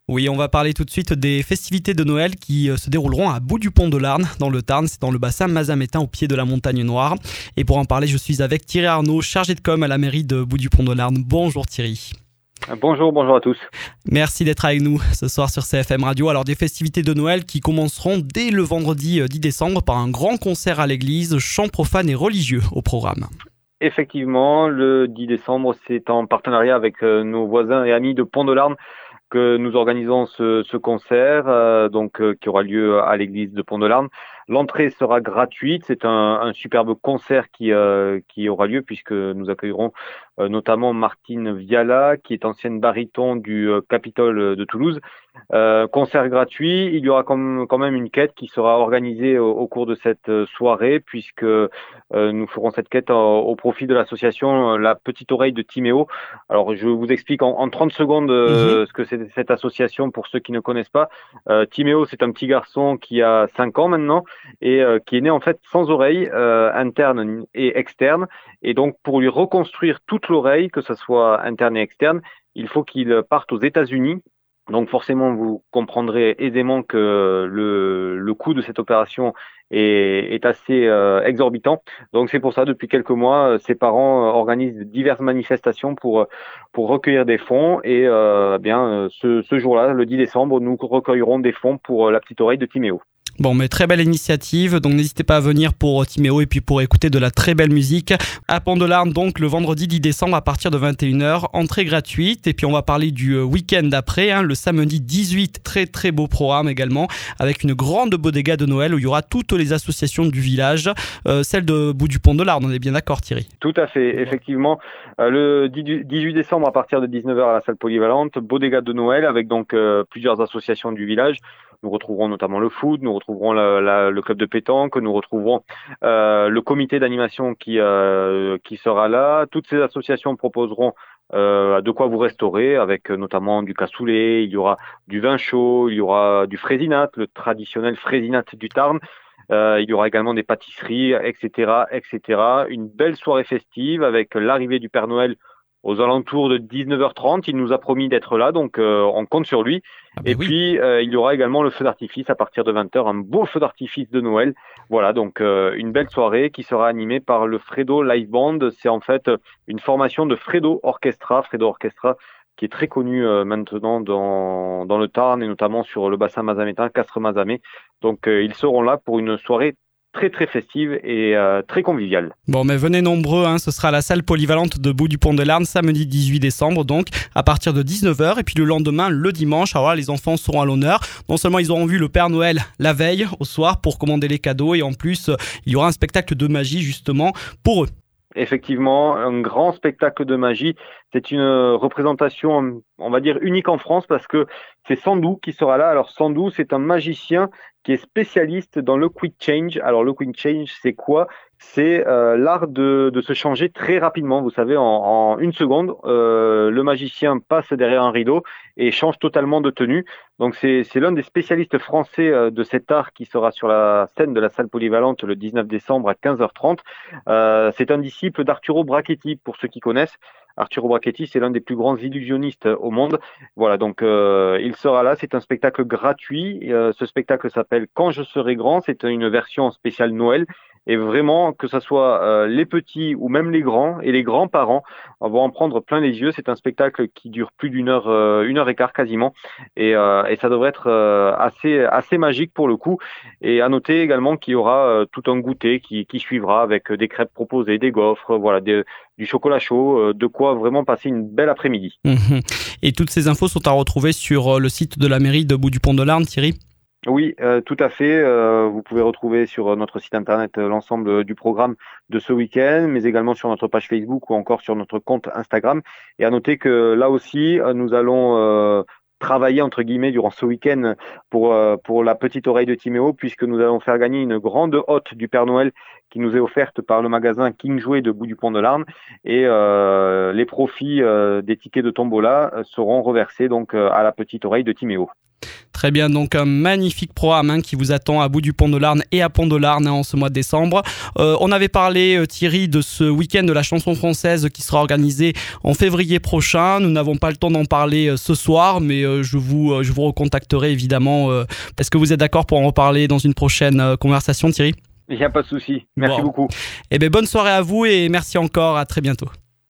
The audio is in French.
Oui, on va parler tout de suite des festivités de Noël qui se dérouleront à Bout du Pont de Larn, dans le Tarn. C'est dans le bassin mazamétain au pied de la Montagne Noire. Et pour en parler, je suis avec Thierry Arnaud, chargé de com à la mairie de Bout du Pont de Larn. Bonjour Thierry. Bonjour à tous. Merci d'être avec nous ce soir sur CFM Radio. Alors des festivités de Noël qui commenceront dès le vendredi 10 décembre par un grand concert à l'église, chants profanes et religieux au programme. Effectivement, le 10 décembre, c'est en partenariat avec nos voisins et amis de Pont de Larn que nous organisons ce concert qui aura lieu à l'église de Pont de Larn. L'entrée sera gratuite. C'est un superbe concert qui aura lieu puisque nous accueillerons notamment Martine Viala, qui est ancienne baryton du Capitole de Toulouse. Concert gratuit. Il y aura quand même une quête qui sera organisée au cours de cette soirée, puisque nous ferons cette quête au profit de l'association La Petite Oreille de Timéo. Alors, je vous explique en 30 secondes ce que c'est cette association pour ceux qui ne connaissent pas. Timéo, c'est un petit garçon qui a 5 ans maintenant et qui est né en fait sans oreille interne et externe. Et donc, pour lui reconstruire toute l'oreille, que ce soit interne et externe, il faut qu'il parte aux États-Unis. Donc forcément, vous comprendrez aisément que le coût de cette opération est assez exorbitant. Donc c'est pour ça, depuis quelques mois, ses parents organisent diverses manifestations pour recueillir des fonds. Et ce jour-là, le 10 décembre, nous recueillerons des fonds pour la petite oreille de Timéo. Bon, mais très belle initiative, donc n'hésitez pas à venir pour Timéo et puis pour écouter de la très belle musique. À Pont de Larn, donc le vendredi 10 décembre à partir de 21h, entrée gratuite. Et puis on va parler du week-end d'après, le samedi 18, très très beau programme également, avec une grande bodega de Noël où il y aura toutes les associations du village, celle de Bout du Pont de Larn, on est bien d'accord Thierry? Tout à fait, effectivement. Le 18 décembre à partir de 19h à la salle polyvalente, bodega de Noël avec donc plusieurs associations du village. Nous retrouverons notamment le foot, nous retrouverons le club de pétanque, nous retrouverons le comité d'animation qui sera là. Toutes ces associations proposeront de quoi vous restaurer, avec notamment du cassoulet, il y aura du vin chaud, il y aura du fraisinat, le traditionnel fraisinat du Tarn. Il y aura également des pâtisseries, etc., etc. Une belle soirée festive avec l'arrivée du Père Noël aux alentours de 19h30. Il nous a promis d'être là, donc on compte sur lui. Puis, il y aura également le feu d'artifice à partir de 20h, un beau feu d'artifice de Noël. Voilà, donc une belle soirée qui sera animée par le Fredo Live Band. C'est en fait une formation de Fredo Orchestra qui est très connu maintenant dans le Tarn et notamment sur le bassin mazamétain, Castres-Mazamet. Donc, ils seront là pour une soirée très très festive et très conviviale. Bon, mais venez nombreux, ce sera à la salle polyvalente de Bout du Pont de Larn, samedi 18 décembre, donc à partir de 19h. Et puis le lendemain, le dimanche, alors là, les enfants seront à l'honneur. Non seulement ils auront vu le Père Noël la veille, au soir, pour commander les cadeaux, et en plus, il y aura un spectacle de magie justement pour eux. Effectivement, un grand spectacle de magie. C'est une représentation, on va dire, unique en France parce que c'est Sandou qui sera là. Alors Sandou, c'est un magicien qui est spécialiste dans le quick change. Alors le quick change, c'est quoi? C'est l'art de se changer très rapidement. Vous savez, en une seconde, le magicien passe derrière un rideau et change totalement de tenue. Donc c'est l'un des spécialistes français de cet art qui sera sur la scène de la salle polyvalente le 19 décembre à 15h30. C'est un disciple d'Arturo Brachetti, pour ceux qui connaissent. Arturo Brachetti, c'est l'un des plus grands illusionnistes au monde. Voilà, donc il sera là. C'est un spectacle gratuit. Ce spectacle s'appelle Quand je serai grand. C'est une version spéciale Noël. Et vraiment, que ce soit les petits ou même les grands et les grands-parents, vont en prendre plein les yeux. C'est un spectacle qui dure plus d'une heure et quart quasiment. Et ça devrait être assez magique pour le coup. Et à noter également qu'il y aura tout un goûter qui suivra avec des crêpes proposées, des gaufres, voilà, du chocolat chaud, de quoi vraiment passer une belle après-midi. Et toutes ces infos sont à retrouver sur le site de la mairie de Bout du Pont de Larn, Thierry? Oui, tout à fait. Vous pouvez retrouver sur notre site internet l'ensemble du programme de ce week-end, mais également sur notre page Facebook ou encore sur notre compte Instagram. Et à noter que là aussi, nous allons travailler entre guillemets durant ce week-end pour la petite oreille de Timéo, puisque nous allons faire gagner une grande hotte du Père Noël qui nous est offerte par le magasin King Jouet de Bout du Pont de Larn. Et les profits des tickets de tombola seront reversés donc à la petite oreille de Timéo. Très bien, donc un magnifique programme qui vous attend à Bout du Pont de Larn et à Pont de Larn en ce mois de décembre. On avait parlé, Thierry, de ce week-end de la chanson française qui sera organisé en février prochain. Nous n'avons pas le temps d'en parler ce soir, mais je vous recontacterai évidemment. Est-ce que vous êtes d'accord pour en reparler dans une prochaine conversation, Thierry ? Il n'y a pas de souci. Merci beaucoup. Eh bien, bonne soirée à vous et merci encore. À très bientôt.